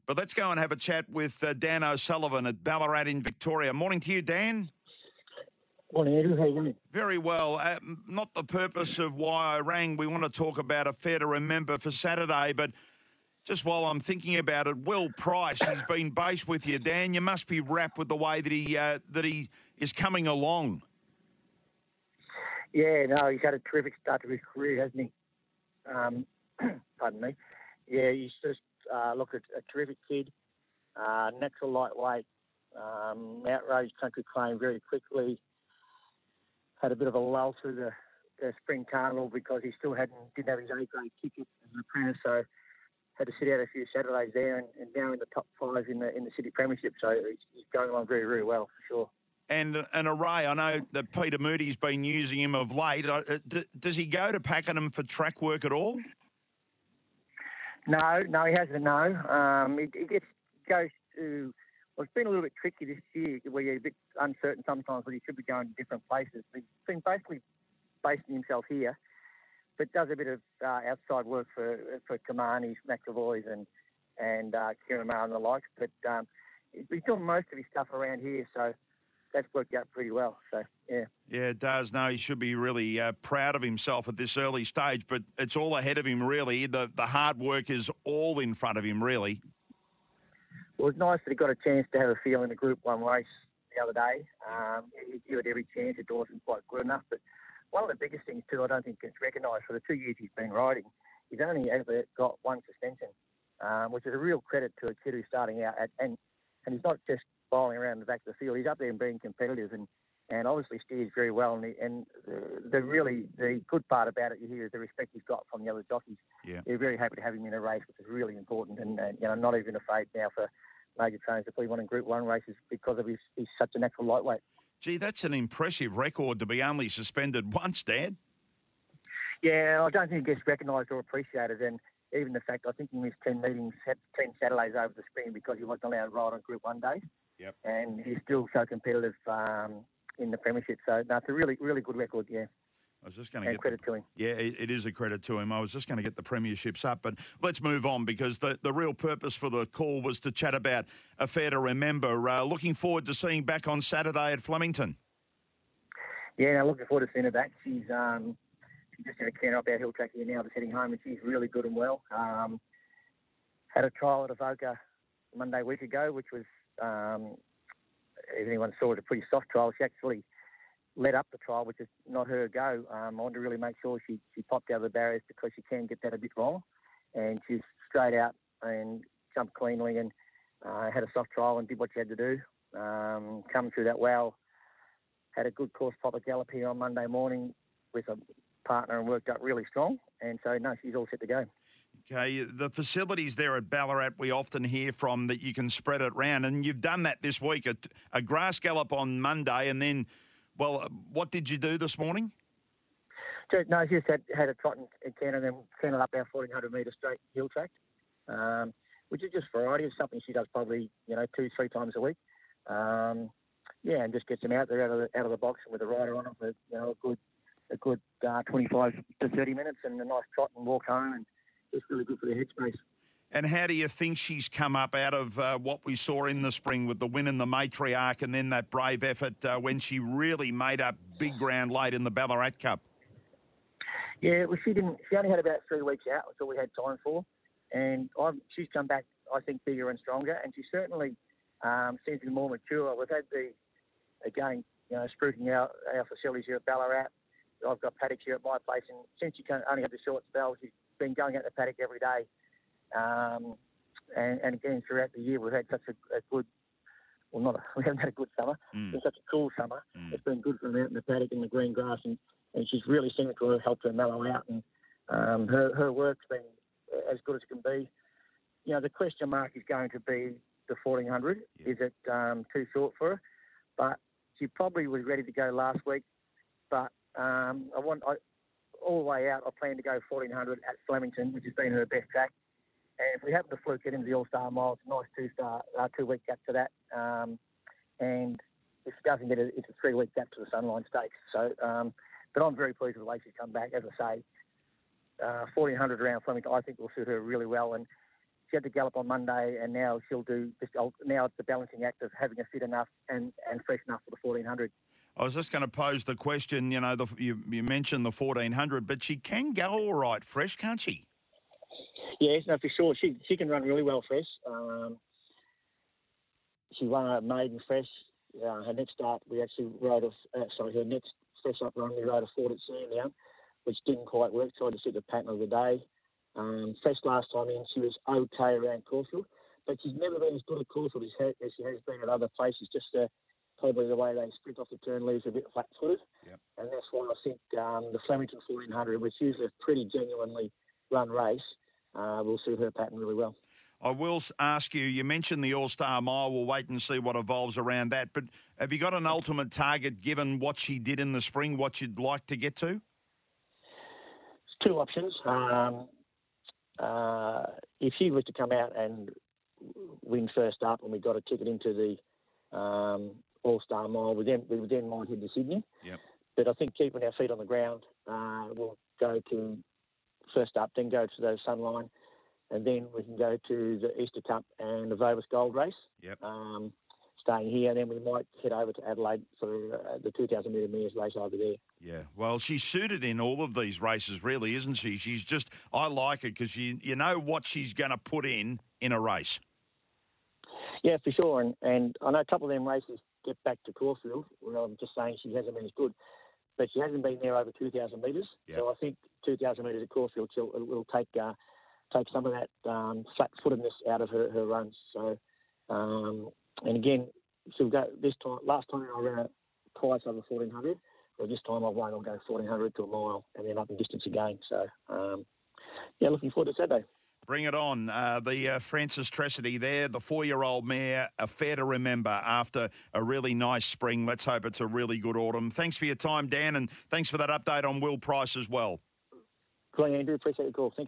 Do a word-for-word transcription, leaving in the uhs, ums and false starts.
But let's go and have a chat with uh, Dan O'Sullivan at Ballarat in Victoria. Morning to you, Dan. Morning, Andrew. How are you doing? Very well. Uh, not the purpose of why I rang. We want to talk about a fair to remember for Saturday, but just while I'm thinking about it, Will Price, he's been based with you, Dan. You must be wrapped with the way that he uh, that he is coming along. Yeah, no, he's had a terrific start to his career, hasn't he? Um, pardon me. Yeah, he's just uh, look at a terrific kid, uh, natural lightweight, um, outraged country claim very quickly. Had a bit of a lull through the, the spring carnival because he still hadn't didn't have his A grade ticket as an apprentice, so had to sit out a few Saturdays there, and, and now in the top five in the in the city premiership. So he's, he's going along very, very well for sure. And an array. I know that Peter Moody's been using him of late. Uh, d- does he go to Pakenham for track work at all? No, no, he hasn't. No, um, it, it gets goes to. Well, it's been a little bit tricky this year, where you're a bit uncertain sometimes whether he should be going to different places. He's been basically basing himself here, but does a bit of uh, outside work for for Kamani's, McAvoy's, and and uh, Kieran Maher and the likes. But um, he's doing most of his stuff around here, so that's worked out pretty well. So yeah, yeah, it does. No, he should be really uh, proud of himself at this early stage. But it's all ahead of him, really. The the hard work is all in front of him, really. Well, it's nice that he got a chance to have a feel in the Group One race the other day. Um, he gave it every chance. It wasn't quite good enough, but one of the biggest things too, I don't think gets recognised for the two years he's been riding. He's only ever got one suspension, um, which is a real credit to a kid who's starting out. At, and and he's not just bowling around the back of the field. He's up there and being competitive, and, and obviously steers very well. And, he, and the, the really the good part about it, you hear, is the respect he's got from the other jockeys. Yeah. They're very happy to have him in a race, which is really important. And, and you know, not even afraid now for major trainers to put him on in Group One races because of his he's such a natural lightweight. Gee, that's an impressive record to be only suspended once, Dad. Yeah, I don't think it gets recognised or appreciated. And even the fact, I think he missed ten meetings, ten Saturdays over the spring because he wasn't allowed to ride on Group One days. Yep. And he's still so competitive um, in the premiership. So, no, it's a really, really good record, yeah. I was just going to get credit the, to him. Yeah, it, it is a credit to him. I was just going to get the premierships up, but let's move on because the, the real purpose for the call was to chat about a fair to remember. Uh, looking forward to seeing back on Saturday at Flemington. Yeah, no, looking forward to seeing her back. She's um, she just had a canter up our hill track here now, just heading home, and she's really good and well. Um, had a trial at Avoca Monday week ago, which was, um, if anyone saw it, a pretty soft trial. She actually led up the trial, which is not her go. Um, I wanted to really make sure she, she popped out of the barriers because she can get that a bit wrong. And she's straight out and jumped cleanly and uh, had a soft trial and did what she had to do. Um, come through that well. Had a good course proper gallop here on Monday morning with a partner and worked up really strong. And so, no, she's all set to go. Okay, the facilities there at Ballarat, we often hear from that you can spread it round, and you've done that this week. A, a grass gallop on Monday, and then, well, what did you do this morning? So, no, she just had, had a trot in Canada and then canted up our fourteen hundred metre straight hill track, um, which is just variety. It's something she does probably, you know, two, three times a week. Um, yeah, and just gets them out there out of the, out of the box and with a rider on them for, you know, a good, a good uh, twenty-five to thirty minutes and a nice trot and walk home, and it's really good for their headspace. And how do you think she's come up out of uh, what we saw in the spring with the win in the Matriarch and then that brave effort uh, when she really made up big ground late in the Ballarat Cup? Yeah, well, she didn't. She only had about three weeks out. That's all we had time for, and I've, she's come back, I think, bigger and stronger, and she certainly um, seems to be more mature. We've had the again, you know, spruiking our, our facilities here at Ballarat. I've got paddocks here at my place, and since she can only had the short spell, she's been going out the paddock every day. Um, and, and again, throughout the year, we've had such a, a good, well, not a, we haven't had a good summer. Mm. It's been such a cool summer. Mm. It's been good for them out in the paddock in the green grass, and, and she's really seemed to have helped her mellow out. And um, her, her work's been as good as it can be. You know, the question mark is going to be the fourteen hundred. Yeah. Is it um, too short for her? But she probably was ready to go last week. But um, I want I, all the way out, I plan to go fourteen hundred at Flemington, which has been her best track. And if we happen to fluke it into the All-Star Mile, it's a nice two-star, uh, two-week gap to that. Um, and if she doesn't get it, it's a three-week gap to the Sunline Stakes. So, um, but I'm very pleased with the way she's come back. As I say, uh, fourteen hundred around Flemington, I think will suit her really well. And she had to gallop on Monday, and now she'll do this. Now it's the balancing act of having her fit enough and, and fresh enough for the fourteen hundred. I was just going to pose the question, you know, the, you, you mentioned the fourteen hundred, but she can go all right fresh, can't she? Yes, no, for sure. She she can run really well fresh. Um, she won a maiden fresh. Uh, her next start, we actually rode a, uh, sorry, her next fresh up run, we rode a Ford at Sandown, which didn't quite work. Tried to suit the pattern of the day. Um, fresh last time in, she was okay around Caulfield, but she's never been as good at Caulfield as, ha- as she has been at other places. Just uh, probably the way they sprint off the turn leaves her a bit flat-footed. Yep. And that's why I think um, the Flemington fourteen hundred, which is a pretty genuinely run race, uh, will suit her pattern really well. I will ask you, you mentioned the All-Star Mile. We'll wait and see what evolves around that. But have you got an ultimate target given what she did in the spring, what you'd like to get to? Two options. Um, uh, if she was to come out and win first up and we got a ticket into the um, All-Star Mile, we then, we would then might head to Sydney. Yep. But I think keeping our feet on the ground, uh, we'll go to first up, then go to the Sunline, and then we can go to the Easter Cup and the Vovis Gold Race. Yep. Um, staying here, and then we might head over to Adelaide for uh, the two thousand metre mares race over there. Yeah, well, she's suited in all of these races, really, isn't she? She's just, I like it because you, you know what she's going to put in in a race. Yeah, for sure, and, and I know a couple of them races get back to Caulfield. Well, I'm just saying she hasn't been as good, but she hasn't been there over two thousand metres. Yep. So I think two thousand metres at Caulfield she'll, will take uh, take some of that um, flat-footedness out of her, her runs. So, um, and again, she'll go this time. Last time I ran twice over fourteen hundred. Well, this time I won't. I'll go fourteen hundred to a mile and then up in distance again. So, um, yeah, looking forward to Saturday. Bring it on. Uh, the uh, Frances Tressity there, the four-year-old mare, a fair to remember after a really nice spring. Let's hope it's a really good autumn. Thanks for your time, Dan, and thanks for that update on Will Price as well. Great, Andrew. Appreciate your call. Thank you.